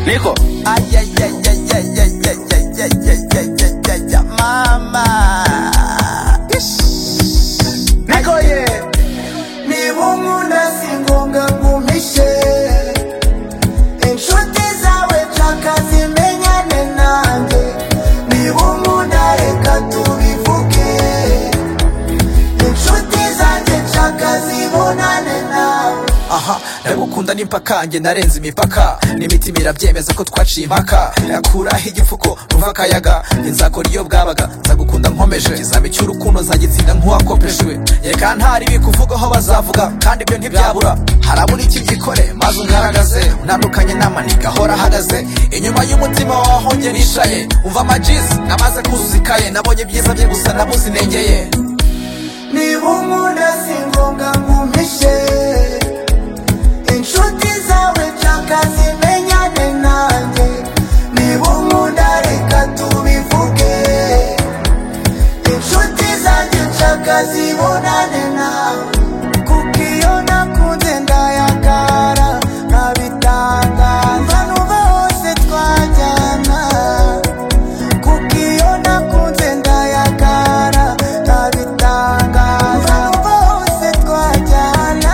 Niko mama Niko ye ni bumunda singonga ngumishe inshuti zawe chaka zimenyane nanjye ni bumunda reka tubivuge inshuti zanjye chaka zibonane nawe aha ndagukunda n'impaka nge narenze imipaka n'imitima irabyemeza ko twaciye impaka yakuraho igifuko ruva akayaga nzakora iyo bwabaga nzagukunda nkomeje kizaba cy'urukundo nzagitsinda nk'uwakopejwe reka ntari bikuvugaho bazavuga kandi ibyo ntibyabura harabura iki gikore maze ungaragaze unandukanye n'amaniga ahora ahagaze inyuma y'umutima waho nge nishaye umva amajizi namaze kuzuza ikaye nabonye byiza bye gusa nabuze inengeye niba unkunda singombwa ngumishe inshuti zawe chaka zimenyane nanjye niba unkunda reka tubivuge inshuti zanjye chaka zibonane nawe kuko iyo nakunze ndayagara nkabitangaza n'uba hose twajyana kuko iyo nakunze ndayagara nkabitangaza n'uba hose twajyana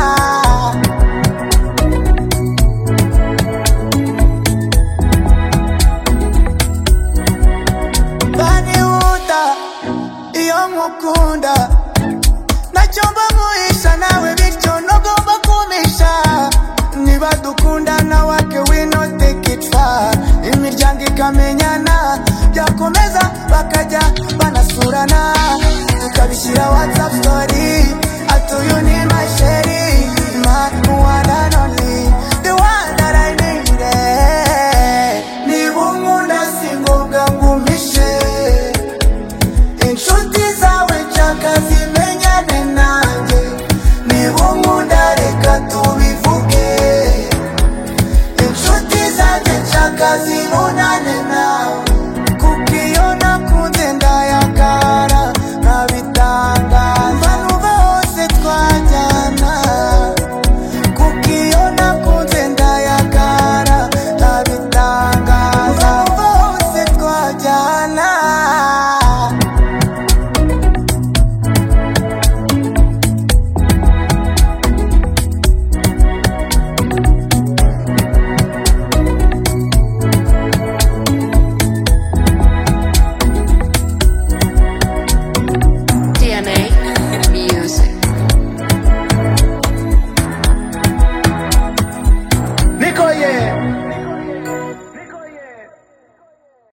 banihuta iyo nkukunda ntacyo mba muhisha nawe bityo ntugomba kumisha niba dukundana wake we not take it far imiryango ikamenyana byakomeza bakajya banasurana